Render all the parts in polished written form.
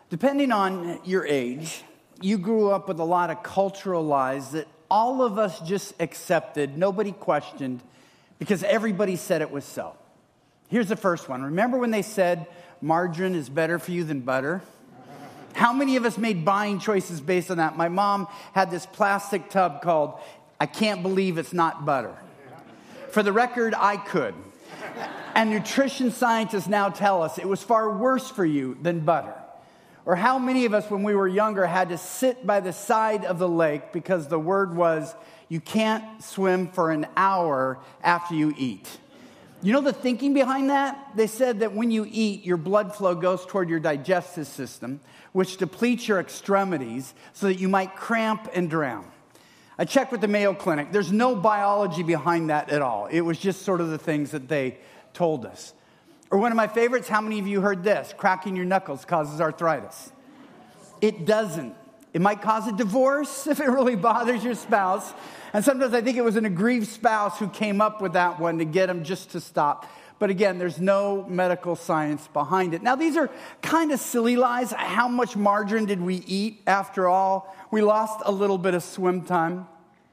Depending on your age, you grew up with a lot of cultural lies that all of us just accepted, nobody questioned, because everybody said it was so. Here's the first one. Remember when they said margarine is better for you than butter? How many of us made buying choices based on that? My mom had this plastic tub called, I can't believe it's not butter. For the record, I could. And nutrition scientists now tell us it was far worse for you than butter. Or how many of us, when we were younger, had to sit by the side of the lake because the word was, you can't swim for an hour after you eat. You know the thinking behind that? They said that when you eat, your blood flow goes toward your digestive system, which depletes your extremities so that you might cramp and drown. I checked with the Mayo Clinic. There's no biology behind that at all. It was just sort of the things that they told us. Or one of my favorites, how many of you heard this? Cracking your knuckles causes arthritis. It doesn't. It might cause a divorce if it really bothers your spouse. And sometimes I think it was an aggrieved spouse who came up with that one to get him just to stop. But again, there's no medical science behind it. Now, these are kind of silly lies. How much margarine did we eat after all? We lost a little bit of swim time.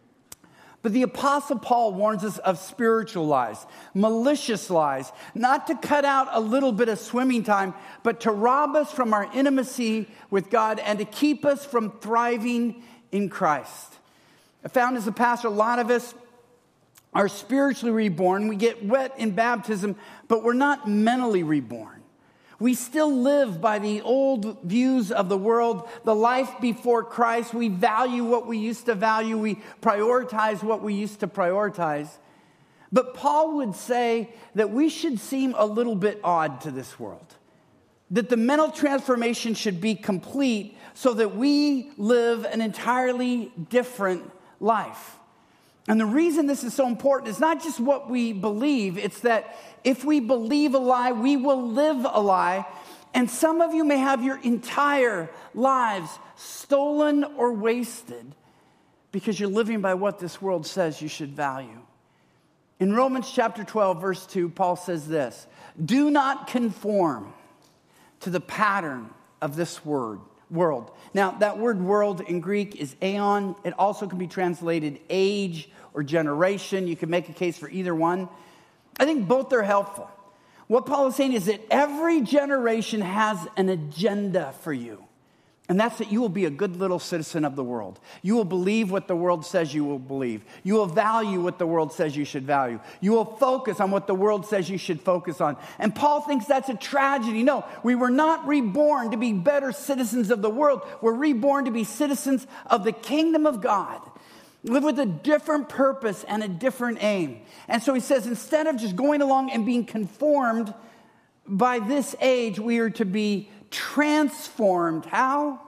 But the Apostle Paul warns us of spiritual lies, malicious lies, not to cut out a little bit of swimming time, but to rob us from our intimacy with God and to keep us from thriving in Christ. I found as a pastor, a lot of us are spiritually reborn. We get wet in baptism, but we're not mentally reborn. We still live by the old views of the world, the life before Christ. We value what we used to value. We prioritize what we used to prioritize. But Paul would say that we should seem a little bit odd to this world, that the mental transformation should be complete so that we live an entirely different life. And the reason this is so important is not just what we believe, it's that if we believe a lie, we will live a lie. And some of you may have your entire lives stolen or wasted because you're living by what this world says you should value. In Romans chapter 12, verse 2, Paul says this, do not conform to the pattern of this world. Now, that word world in Greek is aeon. It also can be translated age or generation. You can make a case for either one. I think both are helpful. What Paul is saying is that every generation has an agenda for you. And that's that you will be a good little citizen of the world. You will believe what the world says you will believe. You will value what the world says you should value. You will focus on what the world says you should focus on. And Paul thinks that's a tragedy. No, we were not reborn to be better citizens of the world. We're reborn to be citizens of the kingdom of God. Live with a different purpose and a different aim. And so he says, instead of just going along and being conformed by this age, we are to be transformed. How?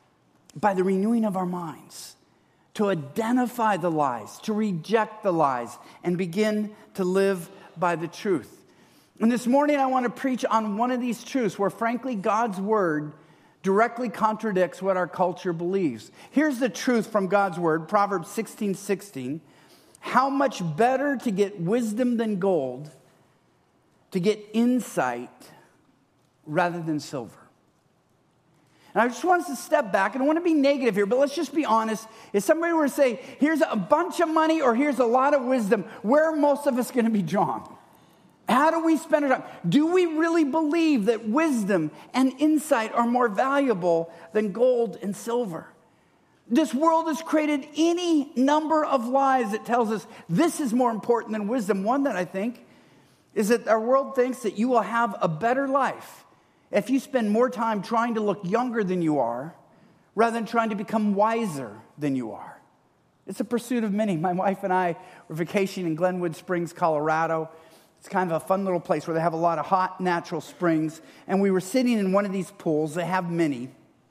By the renewing of our minds. To identify the lies, to reject the lies, and begin to live by the truth. And this morning I want to preach on one of these truths where frankly God's word directly contradicts what our culture believes. Here's the truth from God's word, Proverbs 16:16. How much better to get wisdom than gold, to get insight rather than silver. And I just want us to step back. I don't want to be negative here, but let's just be honest. If somebody were to say, here's a bunch of money or here's a lot of wisdom, where are most of us going to be drawn? How do we spend our time? Do we really believe that wisdom and insight are more valuable than gold and silver? This world has created any number of lies that tells us this is more important than wisdom. One that I think is that our world thinks that you will have a better life if you spend more time trying to look younger than you are rather than trying to become wiser than you are. It's a pursuit of many. My wife and I were vacationing in Glenwood Springs, Colorado. It's kind of a fun little place where they have a lot of hot natural springs. And we were sitting in one of these pools. They have many.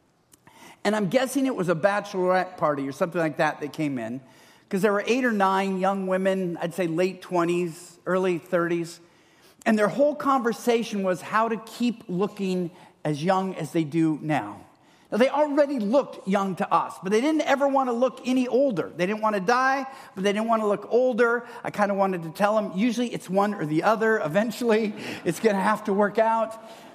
And I'm guessing it was a bachelorette party or something like that that came in. Because there were 8 or 9 young women, I'd say late 20s, early 30s. And their whole conversation was how to keep looking as young as they do now. Now, they already looked young to us, but they didn't ever want to look any older. They didn't want to die, but they didn't want to look older. I kind of wanted to tell them, usually it's one or the other. Eventually, it's going to have to work out.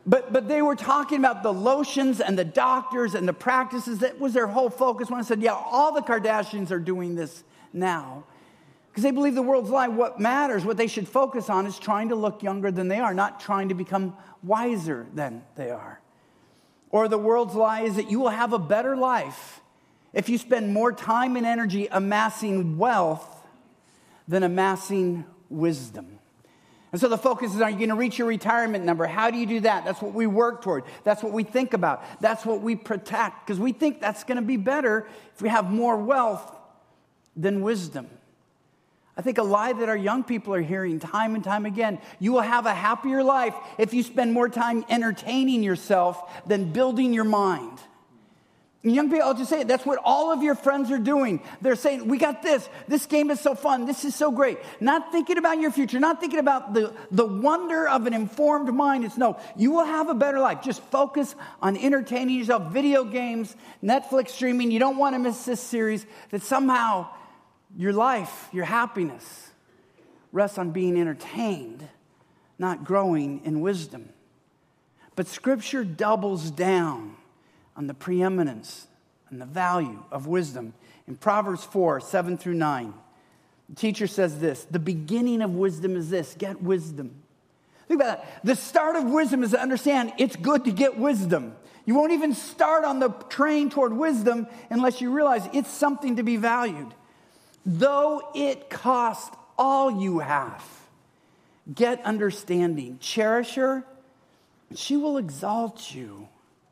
But they were talking about the lotions and the doctors and the practices. That was their whole focus when I said, yeah, all the Kardashians are doing this now. Because they believe the world's lie. What matters, what they should focus on is trying to look younger than they are, not trying to become wiser than they are. Or the world's lie is that you will have a better life if you spend more time and energy amassing wealth than amassing wisdom. And so the focus is, are you going to reach your retirement number? How do you do that? That's what we work toward. That's what we think about. That's what we protect. Because we think that's going to be better if we have more wealth than wisdom. I think a lie that our young people are hearing time and time again. You will have a happier life if you spend more time entertaining yourself than building your mind. And young people, I'll just say it, that's what all of your friends are doing. They're saying, we got this. This game is so fun. This is so great. Not thinking about your future, not thinking about the wonder of an informed mind. It's no, you will have a better life. Just focus on entertaining yourself. Video games, Netflix streaming. You don't want to miss this series. That somehow your life, your happiness rests on being entertained, not growing in wisdom. But Scripture doubles down on the preeminence and the value of wisdom. In Proverbs 4, 7 through 9, the teacher says this: the beginning of wisdom is this, get wisdom. Think about that. The start of wisdom is to understand it's good to get wisdom. You won't even start on the train toward wisdom unless you realize it's something to be valued. Though it cost all you have, get understanding. Cherish her, she will exalt you.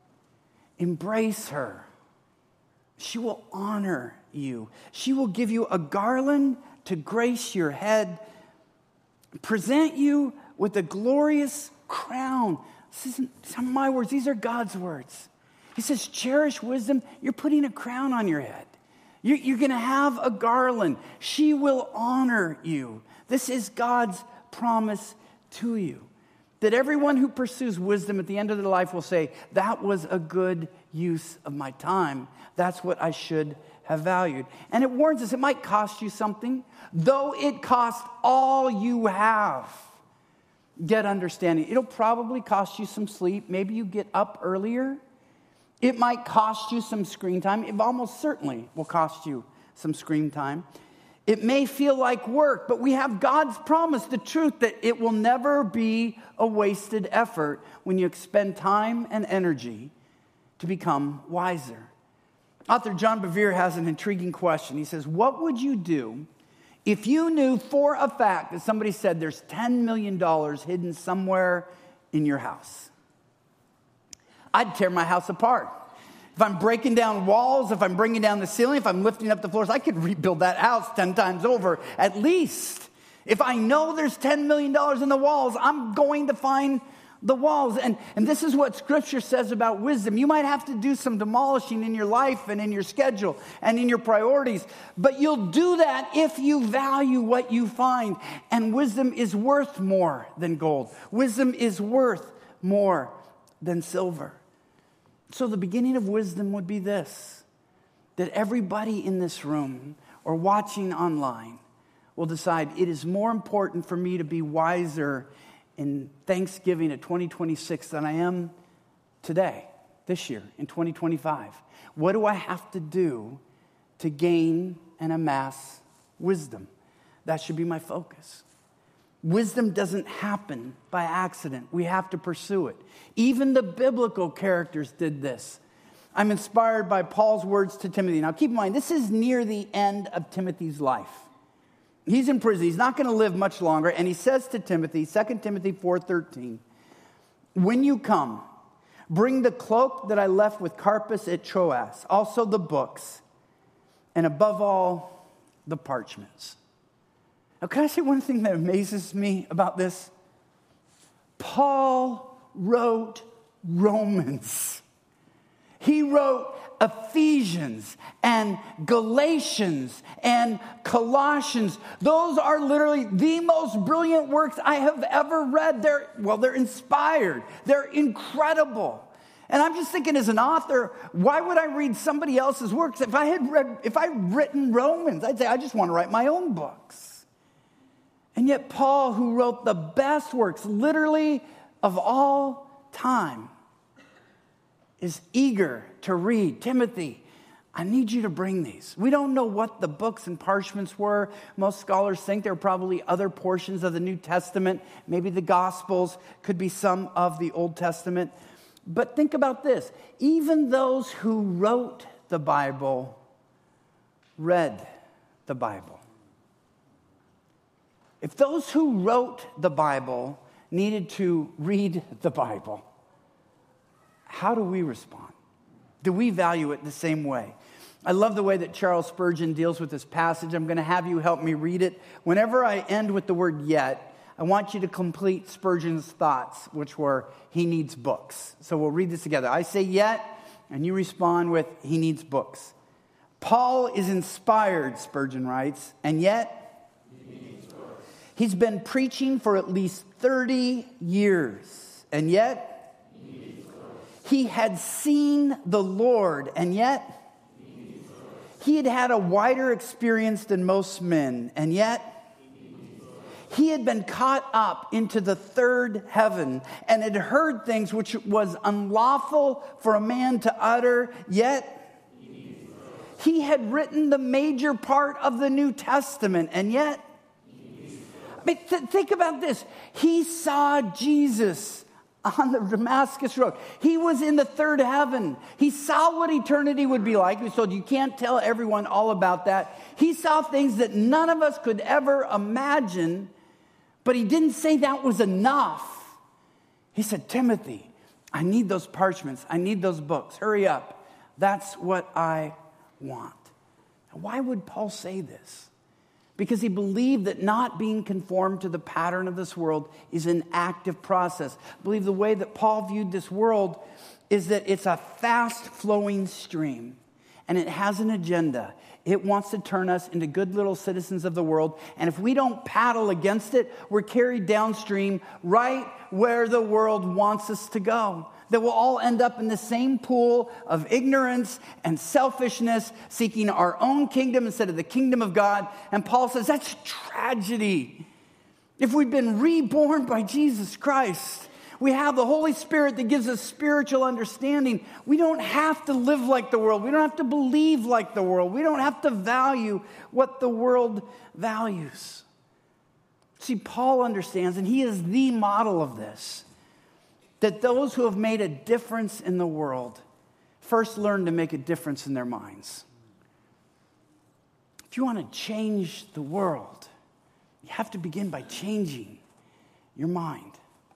Embrace her. She will honor you. She will give you a garland to grace your head, present you with a glorious crown. This isn't some of my words. These are God's words. He says, cherish wisdom. You're putting a crown on your head. You're going to have a garland. She will honor you. This is God's promise to you. That everyone who pursues wisdom at the end of their life will say, that was a good use of my time. That's what I should have valued. And it warns us, it might cost you something. Though it costs all you have, get understanding. It'll probably cost you some sleep. Maybe you get up earlier. It might cost you some screen time. It almost certainly will cost you some screen time. It may feel like work, but we have God's promise, the truth that it will never be a wasted effort when you expend time and energy to become wiser. Author John Bevere has an intriguing question. He says, what would you do if you knew for a fact that somebody said there's $10 million hidden somewhere in your house? I'd tear my house apart. If I'm breaking down walls, if I'm bringing down the ceiling, if I'm lifting up the floors, I could rebuild that house 10 times over at least. If I know there's $10 million in the walls, I'm going to find the walls. And this is what Scripture says about wisdom. You might have to do some demolishing in your life and in your schedule and in your priorities, but you'll do that if you value what you find. And wisdom is worth more than gold. Wisdom is worth more than silver. So the beginning of wisdom would be this, that everybody in this room or watching online will decide it is more important for me to be wiser in Thanksgiving of 2026 than I am today, this year, in 2025. What do I have to do to gain and amass wisdom? That should be my focus. Wisdom doesn't happen by accident. We have to pursue it. Even the biblical characters did this. I'm inspired by Paul's words to Timothy. Now, keep in mind, this is near the end of Timothy's life. He's in prison. He's not going to live much longer. And he says to Timothy, 2 Timothy 4:13, when you come, bring the cloak that I left with Carpus at Troas, also the books, and above all, the parchments. Now, can I say one thing that amazes me about this? Paul wrote Romans. He wrote Ephesians and Galatians and Colossians. Those are literally the most brilliant works I have ever read. They're inspired. They're incredible. And I'm just thinking, as an author, why would I read somebody else's works? If I'd written Romans, I'd say, I just want to write my own books. And yet Paul, who wrote the best works, literally of all time is eager to read. Timothy, I need you to bring these. We don't know what the books and parchments were. Most scholars think there are probably other portions of the New Testament. Maybe the Gospels, could be some of the Old Testament. But think about this. Even those who wrote the Bible read the Bible. If those who wrote the Bible needed to read the Bible, how do we respond? Do we value it the same way? I love the way that Charles Spurgeon deals with this passage. I'm going to have you help me read it. Whenever I end with the word yet, I want you to complete Spurgeon's thoughts, which were, he needs books. So we'll read this together. I say yet, and you respond with, he needs books. Paul is inspired, Spurgeon writes, and yet he needs books. He's been preaching for at least 30 years, and yet he needs books. He had seen the Lord, and yet he had had a wider experience than most men, and yet he had been caught up into the third heaven and had heard things which was unlawful for a man to utter, yet he had written the major part of the New Testament, and yet, think about this. He saw Jesus on the Damascus Road. He was in the third heaven. He saw what eternity would be like. So you can't tell everyone all about that. He saw things that none of us could ever imagine, but he didn't say that was enough. He said, Timothy, I need those parchments. I need those books. Hurry up. That's what I want. Now, why would Paul say this? Because he believed that not being conformed to the pattern of this world is an active process. I believe the way that Paul viewed this world is that it's a fast-flowing stream, and it has an agenda. It wants to turn us into good little citizens of the world, and if we don't paddle against it, we're carried downstream right where the world wants us to go. That we'll all end up in the same pool of ignorance and selfishness, seeking our own kingdom instead of the kingdom of God. And Paul says that's tragedy. If we've been reborn by Jesus Christ, we have the Holy Spirit that gives us spiritual understanding. We don't have to live like the world. We don't have to believe like the world. We don't have to value what the world values. See, Paul understands, and he is the model of this, that those who have made a difference in the world first learn to make a difference in their minds. If you want to change the world, you have to begin by changing your mind.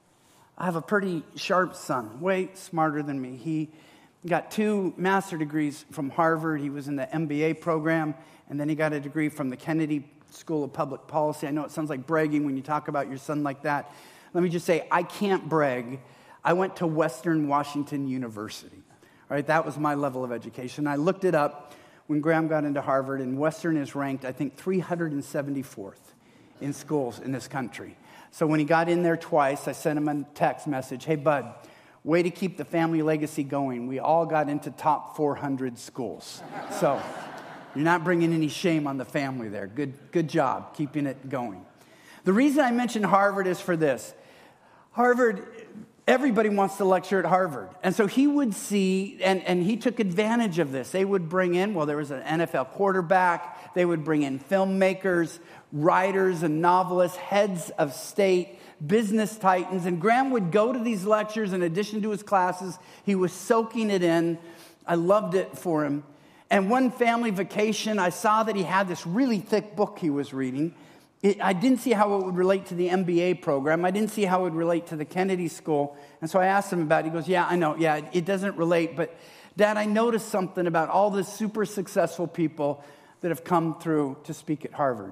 I have a pretty sharp son, way smarter than me. He got 2 master's degrees from Harvard. He was in the MBA program, and then he got a degree from the Kennedy School of Public Policy. I know it sounds like bragging when you talk about your son like that. Let me just say, I can't brag. I went to Western Washington University. All right, that was my level of education. I looked it up when Graham got into Harvard, and Western is ranked, I think, 374th in schools in this country. So when he got in there twice, I sent him a text message, hey, bud, way to keep the family legacy going. We all got into top 400 schools. So you're not bringing any shame on the family there. Good job keeping it going. The reason I mentioned Harvard is for this. Harvard, everybody wants to lecture at Harvard. And so he would see, and he took advantage of this. They would bring in, well, there was an NFL quarterback. They would bring in filmmakers, writers and novelists, heads of state, business titans. And Graham would go to these lectures in addition to his classes. He was soaking it in. I loved it for him. And one family vacation, I saw that he had this really thick book he was reading. I didn't see how it would relate to the MBA program. I didn't see how it would relate to the Kennedy School. And so I asked him about it. He goes, yeah, I know. Yeah, it doesn't relate. But, Dad, I noticed something about all the super successful people that have come through to speak at Harvard.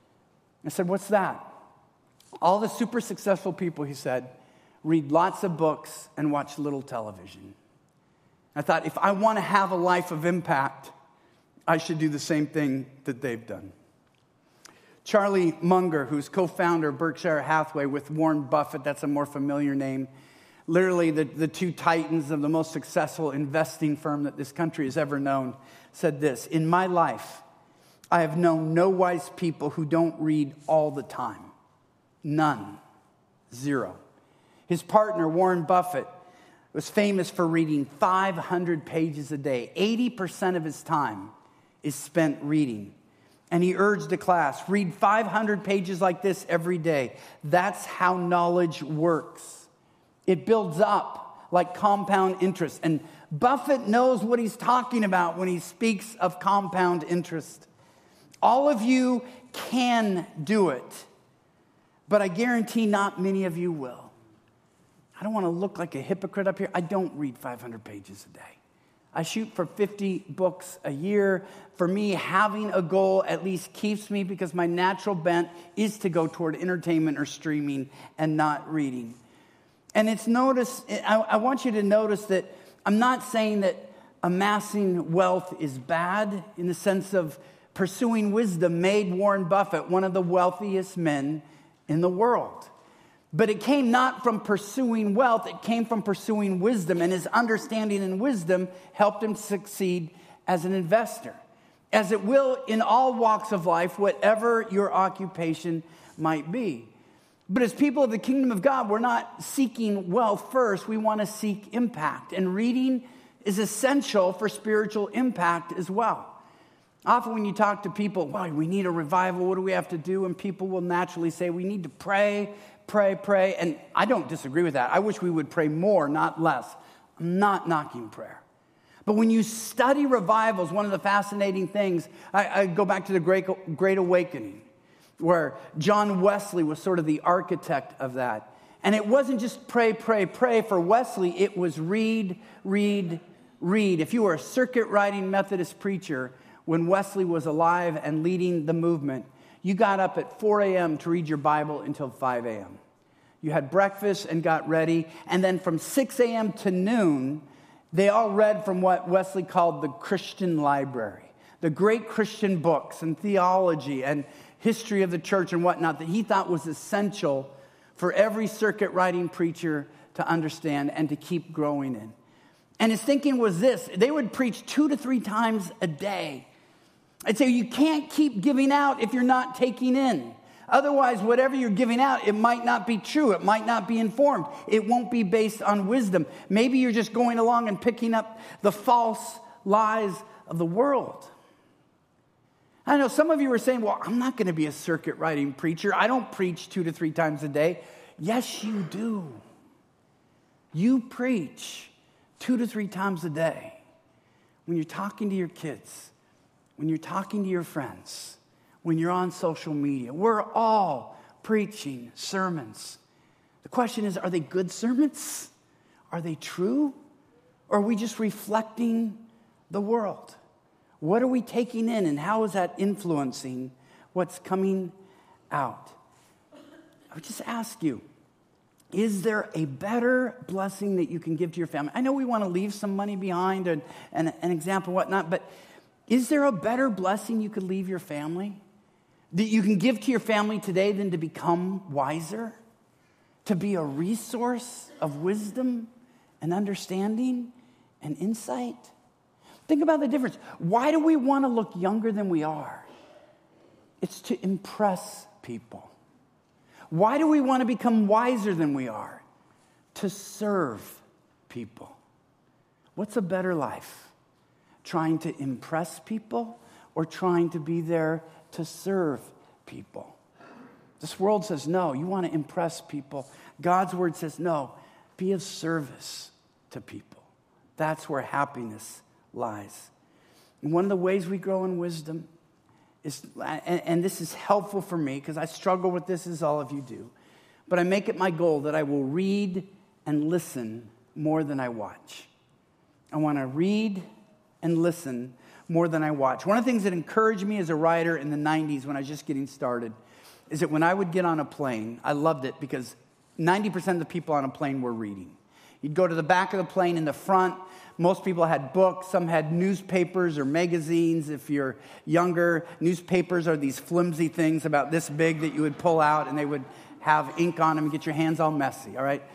I said, what's that? All the super successful people, he said, read lots of books and watch little television. I thought, if I want to have a life of impact, I should do the same thing that they've done. Charlie Munger, who's co-founder of Berkshire Hathaway with Warren Buffett, that's a more familiar name, literally the 2 titans of the most successful investing firm that this country has ever known, said this, in my life, I have known no wise people who don't read all the time. None. 0. His partner, Warren Buffett, was famous for reading 500 pages a day. 80% of his time is spent reading. And he urged the class, read 500 pages like this every day. That's how knowledge works. It builds up like compound interest. And Buffett knows what he's talking about when he speaks of compound interest. All of you can do it, but I guarantee not many of you will. I don't want to look like a hypocrite up here. I don't read 500 pages a day. I shoot for 50 books a year. For me, having a goal at least keeps me, because my natural bent is to go toward entertainment or streaming and not reading. And I want you to notice that I'm not saying that amassing wealth is bad, in the sense of pursuing wisdom made Warren Buffett one of the wealthiest men in the world. But it came not from pursuing wealth, it came from pursuing wisdom, and his understanding and wisdom helped him succeed as an investor. As it will in all walks of life, whatever your occupation might be. But as people of the kingdom of God, we're not seeking wealth first, we want to seek impact. And reading is essential for spiritual impact as well. Often when you talk to people, well, we need a revival, what do we have to do? And people will naturally say, we need to pray. And I don't disagree with that. I wish we would pray more, not less. I'm not knocking prayer. But when you study revivals, one of the fascinating things, I go back to the Great Awakening, where John Wesley was sort of the architect of that. And it wasn't just pray. For Wesley, it was read. If you were a circuit-riding Methodist preacher, when Wesley was alive and leading the movement, you got up at 4 a.m. to read your Bible until 5 a.m. You had breakfast and got ready. And then from 6 a.m. to noon, they all read from what Wesley called the Christian library, the great Christian books and theology and history of the church and whatnot that he thought was essential for every circuit-riding preacher to understand and to keep growing in. And his thinking was this: they would preach 2 to 3 times a day. I'd say you can't keep giving out if you're not taking in. Otherwise, whatever you're giving out, it might not be true. It might not be informed. It won't be based on wisdom. Maybe you're just going along and picking up the false lies of the world. I know some of you are saying, well, I'm not going to be a circuit-riding preacher. I don't preach 2 to 3 times a day. Yes, you do. You preach 2 to 3 times a day when you're talking to your kids, when you're talking to your friends, when you're on social media. We're all preaching sermons. The question is, are they good sermons? Are they true? Or are we just reflecting the world? What are we taking in, and how is that influencing what's coming out? I would just ask you, is there a better blessing that you can give to your family? I know we want to leave some money behind and an example and whatnot, but is there a better blessing you could leave your family? That you can give to your family today than to become wiser? To be a resource of wisdom and understanding and insight? Think about the difference. Why do we want to look younger than we are? It's to impress people. Why do we want to become wiser than we are? To serve people. What's a better life? Trying to impress people or trying to be there to serve people? This world says, no, you want to impress people. God's word says, no, be of service to people. That's where happiness lies. And one of the ways we grow in wisdom is, and this is helpful for me because I struggle with this as all of you do, but I make it my goal that I will read and listen more than I watch. I want to read and listen more than I watch. One of the things that encouraged me as a writer in the 90s when I was just getting started is that when I would get on a plane, I loved it because 90% of the people on a plane were reading. You'd go to the back of the plane in the front. Most people had books. Some had newspapers or magazines. If you're younger, newspapers are these flimsy things about this big that you would pull out and they would have ink on them and get your hands all messy, all right?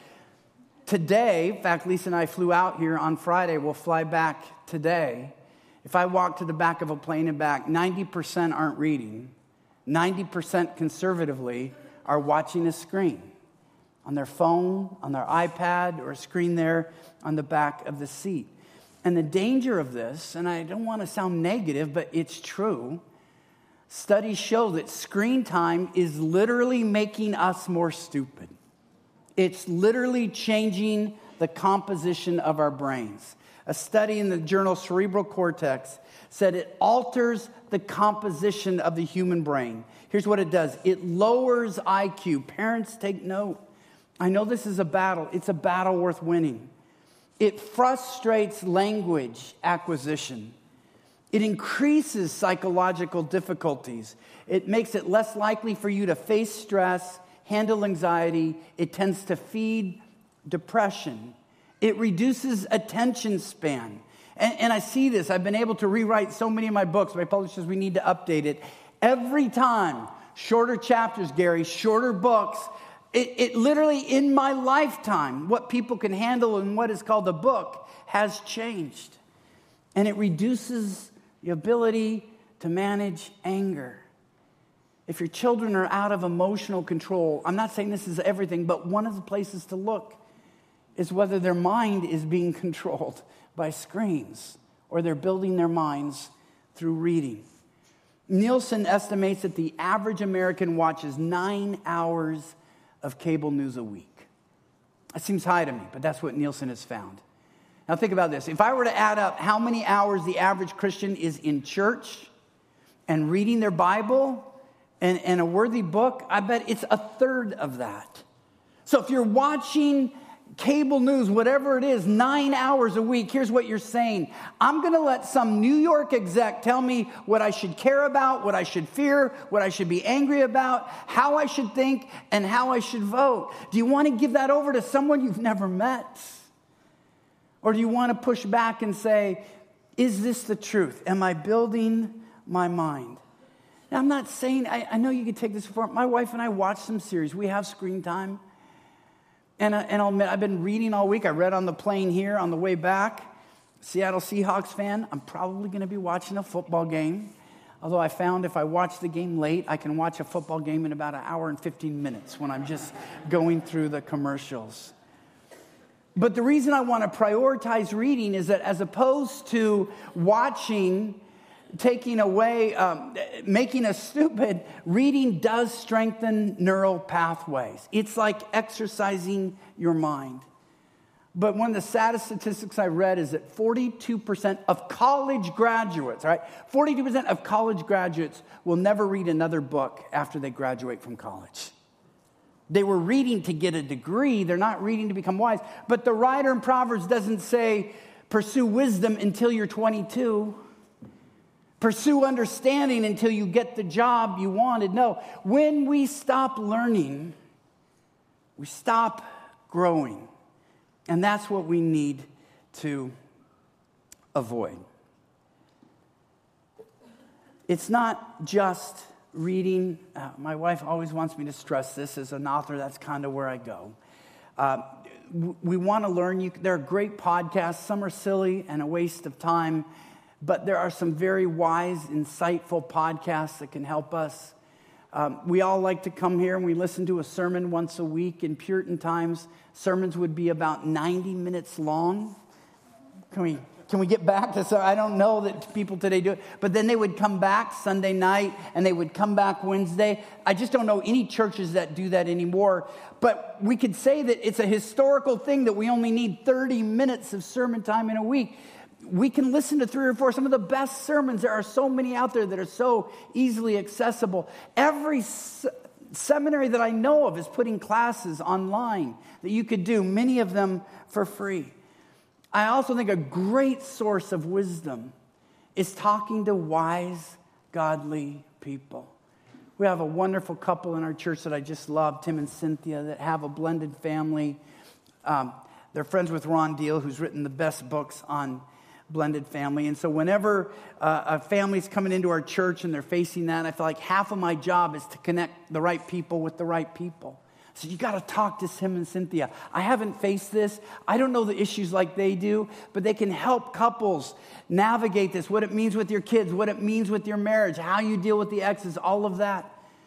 Today, in fact, Lisa and I flew out here on Friday. We'll fly back today. If I walk to the back of a plane and back, 90% aren't reading. 90% conservatively are watching a screen. on their phone, on their iPad, or a screen there on the back of the seat. And the danger of this, and I don't want to sound negative, but it's true, studies show that screen time is literally making us more stupid. It's literally changing the composition of our brains. A study in the journal Cerebral Cortex said it alters the composition of the human brain. Here's what it does. It lowers IQ. Parents, take note. I know this is a battle. It's a battle worth winning. It frustrates language acquisition. It increases psychological difficulties. It makes it less likely for you to face stress, handle anxiety. It tends to feed depression. It reduces attention span. And I see this. I've been able to rewrite so many of my books. My publisher says we need to update it. Every time, shorter chapters, Gary, shorter books. It literally, in my lifetime, what people can handle in what is called a book has changed. And it reduces the ability to manage anger. If your children are out of emotional control, I'm not saying this is everything, but one of the places to look is whether their mind is being controlled by screens or they're building their minds through reading. Nielsen estimates that the average American watches 9 hours of cable news a week. That seems high to me, but that's what Nielsen has found. Now think about this. If I were to add up how many hours the average Christian is in church and reading their Bible and a worthy book, I bet it's a third of that. So if you're watching cable news, whatever it is, 9 hours a week, here's what you're saying. I'm going to let some New York exec tell me what I should care about, what I should fear, what I should be angry about, how I should think, and how I should vote. Do you want to give that over to someone you've never met? Or do you want to push back and say, is this the truth? Am I building my mind? Now, I'm not saying, I know you could take this for, my wife and I watch some series. We have screen time. And I'll admit, I've been reading all week. I read on the plane here on the way back. Seattle Seahawks fan. I'm probably going to be watching a football game. Although I found if I watch the game late, I can watch a football game in about an hour and 15 minutes when I'm just going through the commercials. But the reason I want to prioritize reading is that as opposed to watching, taking away, making us stupid, reading does strengthen neural pathways. It's like exercising your mind. But one of the saddest statistics I read is that 42% of college graduates, right? 42% of college graduates will never read another book after they graduate from college. They were reading to get a degree. They're not reading to become wise. But the writer in Proverbs doesn't say, pursue wisdom until you're 22. Pursue understanding until you get the job you wanted. No, when we stop learning, we stop growing. And that's what we need to avoid. It's not just reading. My wife always wants me to stress this. As an author, that's kind of where I go. We want to learn. There are great podcasts. Some are silly and a waste of time. But there are some very wise, insightful podcasts that can help us. We all like to come here and we listen to a sermon once a week. In Puritan times, sermons would be about 90 minutes long. Can we get back to, so I don't know that people today do it, but then they would come back Sunday night and they would come back Wednesday. I just don't know any churches that do that anymore. But we could say that it's a historical thing that we only need 30 minutes of sermon time in a week. We can listen to 3 or 4, some of the best sermons. There are so many out there that are so easily accessible. Every seminary that I know of is putting classes online that you could do, many of them for free. I also think a great source of wisdom is talking to wise, godly people. We have a wonderful couple in our church that I just love, Tim and Cynthia, that have a blended family. They're friends with Ron Deal, who's written the best books on blended family. And so whenever a family's coming into our church and they're facing that, I feel like half of my job is to connect the right people with the right people. So you got to talk to Tim and Cynthia. I haven't faced this. I don't know the issues like they do, but they can help couples navigate this, what it means with your kids, what it means with your marriage, how you deal with the exes, all of that.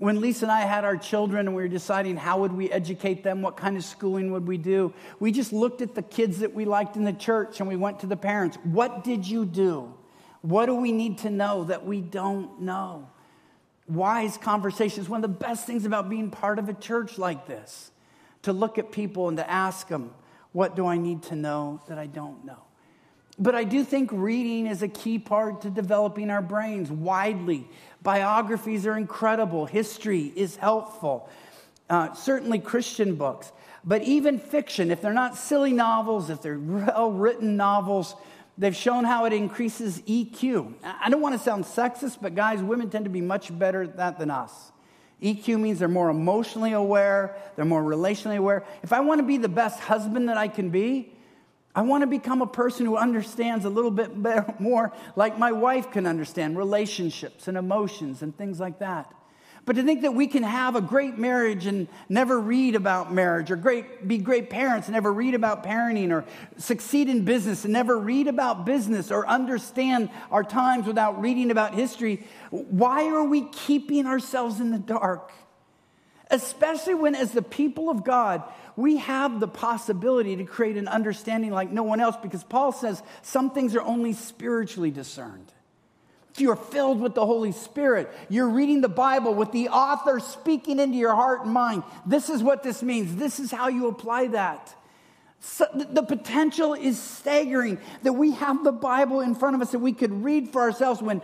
When Lisa and I had our children and we were deciding how would we educate them, what kind of schooling would we do, we just looked at the kids that we liked in the church and we went to the parents. What did you do? What do we need to know that we don't know? Wise conversations. One of the best things about being part of a church like this, to look at people and to ask them, what do I need to know that I don't know? But I do think reading is a key part to developing our brains widely. Biographies are incredible. History is helpful. Certainly Christian books. But even fiction, if they're not silly novels, if they're well-written novels, they've shown how it increases EQ. I don't want to sound sexist, but guys, women tend to be much better at that than us. EQ means they're more emotionally aware. They're more relationally aware. If I want to be the best husband that I can be, I want to become a person who understands a little bit more like my wife can understand relationships and emotions and things like that. But to think that we can have a great marriage and never read about marriage, or be great parents and never read about parenting, or succeed in business and never read about business, or understand our times without reading about history, why are we keeping ourselves in the dark? Especially when, as the people of God, we have the possibility to create an understanding like no one else, because Paul says some things are only spiritually discerned. If you're filled with the Holy Spirit, you're reading the Bible with the author speaking into your heart and mind. This is what this means. This is how you apply that. So the potential is staggering that we have the Bible in front of us that we could read for ourselves, when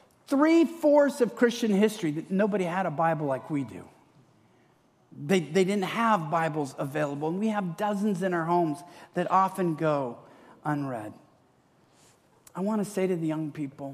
3/4 of Christian history, that nobody had a Bible like we do. They didn't have Bibles available, and we have dozens in our homes that often go unread. I want to say to the young people,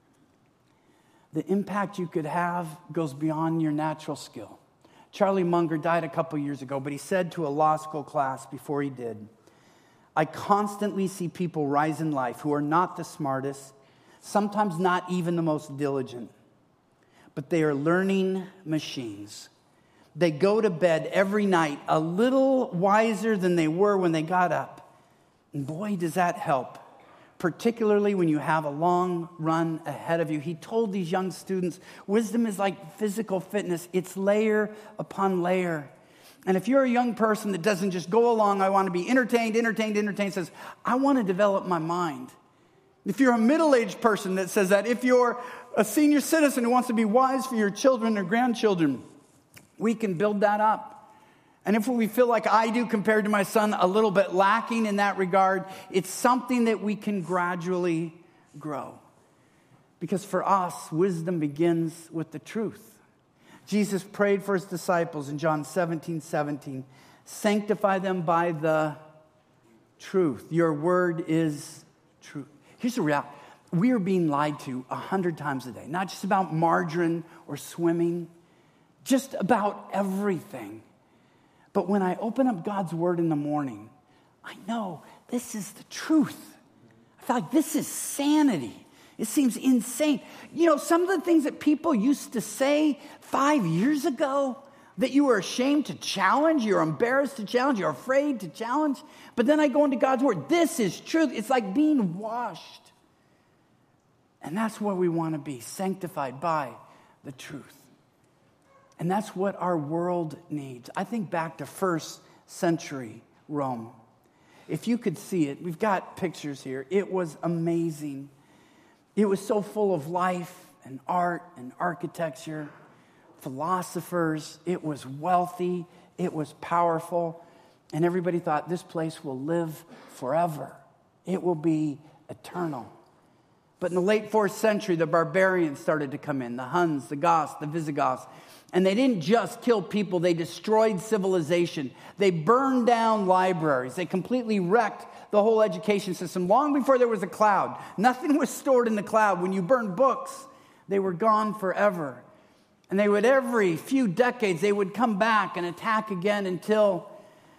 the impact you could have goes beyond your natural skill. Charlie Munger died a couple years ago, but he said to a law school class before he did, I constantly see people rise in life who are not the smartest, sometimes not even the most diligent, but they are learning machines. They go to bed every night a little wiser than they were when they got up. And boy, does that help, particularly when you have a long run ahead of you. He told these young students, wisdom is like physical fitness. It's layer upon layer. And if you're a young person that doesn't just go along, I want to be entertained, says, I want to develop my mind. If you're a middle-aged person that says that, if you're a senior citizen who wants to be wise for your children or grandchildren, we can build that up. And if we feel like I do compared to my son, a little bit lacking in that regard, it's something that we can gradually grow. Because for us, wisdom begins with the truth. Jesus prayed for his disciples in John 17:17. Sanctify them by the truth. Your word is truth. Here's the reality. We are being lied to 100 times a day. Not just about margarine or swimming. Just about everything. But when I open up God's word in the morning, I know this is the truth. I feel like this is sanity. It seems insane. You know, some of the things that people used to say 5 years ago that you were ashamed to challenge, you're embarrassed to challenge, you're afraid to challenge. But then I go into God's word. This is truth. It's like being washed. And that's where we want to be, sanctified by the truth. And that's what our world needs. I think back to first century Rome. If you could see it, we've got pictures here. It was amazing. It was so full of life and art and architecture, philosophers. It was wealthy. It was powerful. And everybody thought this place will live forever. It will be eternal. But in the late 4th century, the barbarians started to come in. The Huns, the Goths, the Visigoths. And they didn't just kill people, they destroyed civilization. They burned down libraries. They completely wrecked the whole education system. Long before there was a cloud, nothing was stored in the cloud. When you burned books, they were gone forever. And they would, every few decades, they would come back and attack again until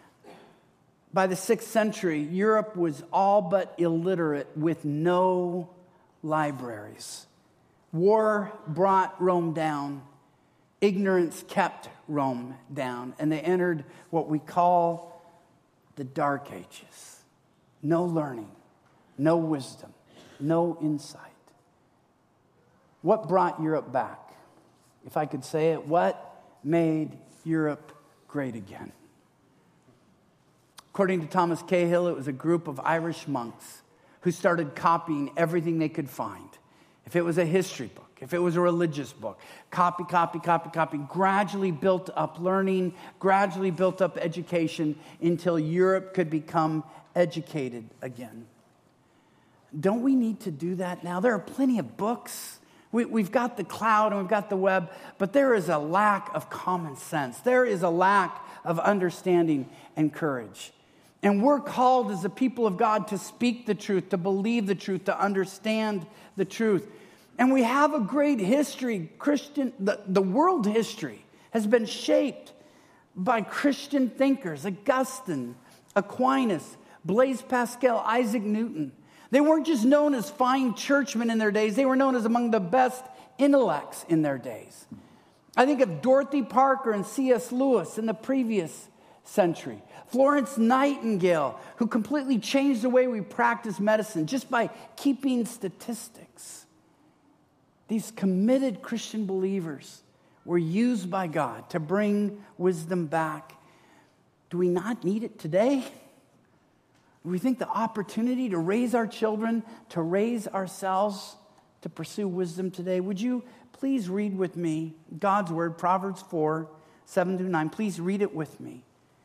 by the 6th century, Europe was all but illiterate with no libraries. War brought Rome down. Ignorance kept Rome down, and they entered what we call the Dark Ages. No learning, no wisdom, no insight. What brought Europe back? If I could say it, what made Europe great again. According to Thomas Cahill, it was a group of Irish monks who started copying everything they could find. If it was a history book, if it was a religious book, copy, gradually built up learning, gradually built up education until Europe could become educated again. Don't we need to do that now? There are plenty of books. We've got the cloud and we've got the web, but there is a lack of common sense. There is a lack of understanding and courage. And we're called as the people of God to speak the truth, to believe the truth, to understand the truth. And we have a great history. The world history has been shaped by Christian thinkers, Augustine, Aquinas, Blaise Pascal, Isaac Newton. They weren't just known as fine churchmen in their days. They were known as among the best intellects in their days. I think of Dorothy Parker and C.S. Lewis in the previous century. Florence Nightingale, who completely changed the way we practice medicine just by keeping statistics. These committed Christian believers were used by God to bring wisdom back. Do we not need it today? Do we think the opportunity to raise our children, to raise ourselves, to pursue wisdom today? Would you please read with me God's word, Proverbs 4, 7-9. Please read it with me.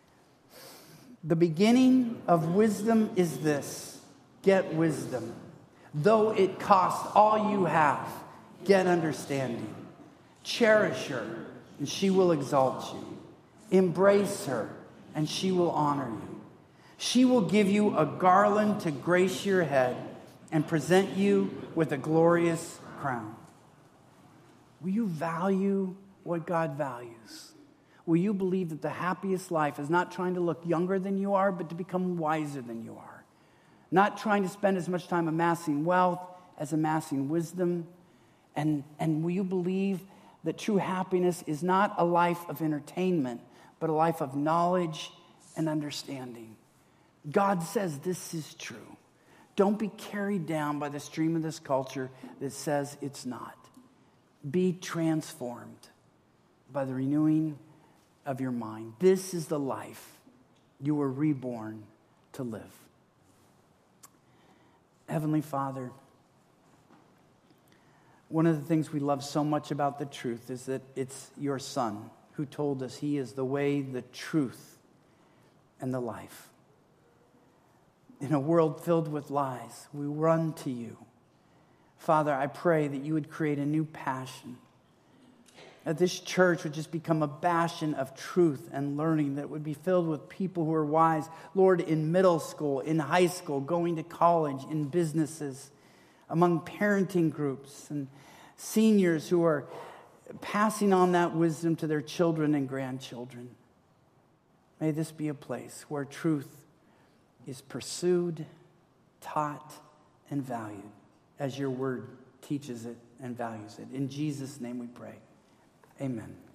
The beginning of wisdom is this: get wisdom. Though it cost all you have, get understanding. Cherish her, and she will exalt you. Embrace her, and she will honor you. She will give you a garland to grace your head and present you with a glorious crown. Will you value what God values? Will you believe that the happiest life is not trying to look younger than you are, but to become wiser than you are? Not trying to spend as much time amassing wealth as amassing wisdom? And will you believe that true happiness is not a life of entertainment, but a life of knowledge and understanding? God says this is true. Don't be carried down by the stream of this culture that says it's not. Be transformed by the renewing of your mind. This is the life you were reborn to live. Heavenly Father, one of the things we love so much about the truth is that it's your Son who told us he is the way, the truth, and the life. In a world filled with lies, we run to you. Father, I pray that you would create a new passion, that this church would just become a bastion of truth and learning, that would be filled with people who are wise, Lord, in middle school, in high school, going to college, in businesses, among parenting groups and seniors who are passing on that wisdom to their children and grandchildren. May this be a place where truth is pursued, taught, and valued as your word teaches it and values it. In Jesus' name we pray. Amen.